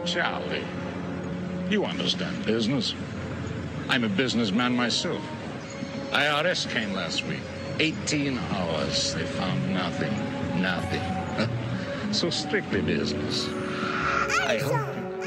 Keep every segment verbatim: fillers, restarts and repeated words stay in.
Charlie, you understand business. I'm a businessman myself. I R S came last week. eighteen hours. They found nothing. Nothing. So strictly business. I hope.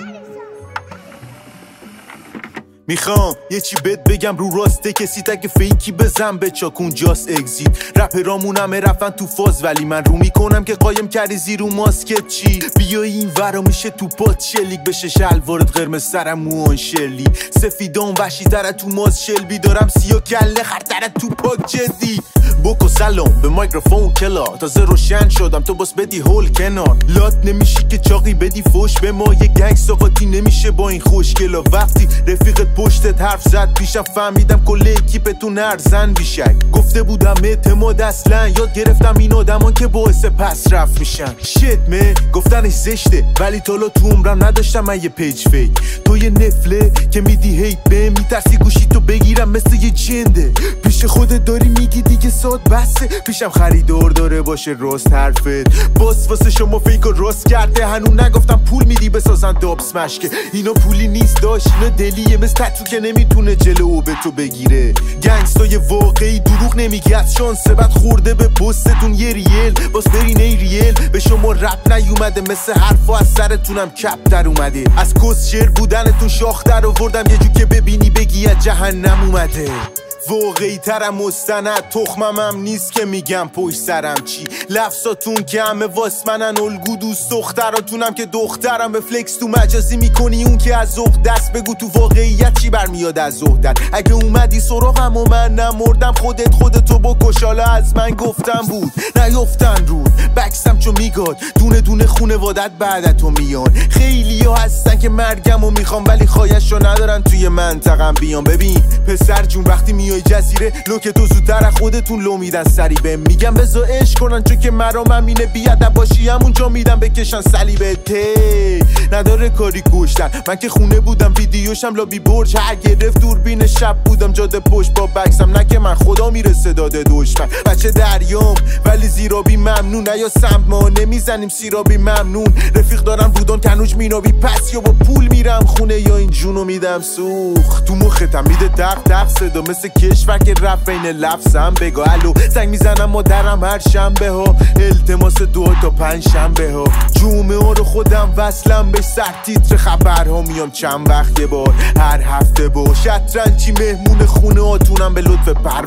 میخوام یه چی بهت بگم رو راسته کسی تک فیکی بزن به چاکون جاست اگزیت رپرامون همه رفتن تو فاز ولی من رو میکنم که قایم کردی زیر اون ماسکت چی بیای این ورا میشه تو پات شلیک بشه شلوارت قرمز سرم موان شلی سفیدان وحشی تره تو ماز شلبی دارم سیاه کله خرتره تو پاک جدی بکو سلام به میکروفون کلا تازه روشن شدم تو باس بدی هول کنار لات نمیشی که چاقی بدی فوش به ما یه گنگ ساقاتی نمیشه با این خوشگلا وقتی رفیقت پشتت حرف زد پیشم فهمیدم کل اکیپتون ارزن بیشک گفته بودم اعتماد اصلا یاد گرفتم این آدمان که باعث پس رفت میشن شت مه گفتنش زشته ولی تالا تو عمرم نداشتم من یه پیج فیک تو یه نفله که میدی هیت به میترسی گوشی تو بگیرم مثل یه جنده پیش خودت داری میگی دیگه ساد بسه پیشم خریدار داره باشه راست حرفت باس واسه شما فیک و راست کرده هنوز نگفتم پول میدی بسازن داب سمش که اینا پولی نیست داشت اینا دلیه مثل تتو که نمیتونه جلو به تو بگیره گنگستای واقعی دروغ نمیگه از شانس بعد خورده به پستتون یه ریل باز برین ای ریل به شما رپ نیومده مثل حرفا از سرتونم کپ در اومده از کس شیر بودنتون شاخ در آوردم یه جو که ببینی بگی از جهنم اومده واقعی ترم مستند تخمم هم نیست که میگم پشت سرم چی لفظاتون که همه واس منن الگو دوست دختراتونم که دخترم به فلکس تو مجازی میکنی اون که از ذوق دست بگو تو واقعیت چی برمیاد از ذوقت اگه اومدی سراغم و من نمردم خودت خودتو بکش حالا از من گفتم بود نیفتن رود بکسم چو میگاد دونه دونه خونوادت بعدتو میان خیلی ها هستن که مرگم و میخوام ولی خواهشو ندارن توی منطقم بیان ببین پسر جون وقتی می جزیره لوک تو زودتر خودتون لو میدن سری به میگم بذار عشق کنن چون که مرام همینه بیادب باشی همونجا میدم بکشن صلیبت تی نداره کاری کشتن من که خونه بودم ویدیوشم لابی برج هر گرفت دوربین شب بودم جاده پشت با بکسم نه که من خدا میرسه داده دشمن بچه دریام ولی زیرابی ممنون نه یا سمت ما نمیزنیم سیرابی ممنون رفیق دارم بودن کنوج مینابی پس یا با پول میرم خونه یا این جونو میدم سوخ تو مختم میده دق دق صدا مثل کشور که رفت این لفظم بگو الو زنگ میزنم مادرم هر شنبه ها التماس دو تا پنج شنبه ها جمعه ها رو خودم وصلم به سر تیتر خبرها میام چند وقت یه بار هر هفته با شطرنجی مهمون خونه هاتونم به لطف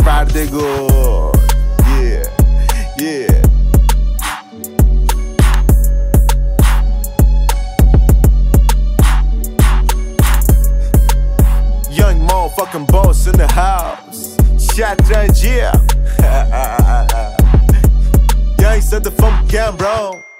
پروردگار yeah yeah young motherfucking boss in the house شطرنج yeah Young said the funk can bro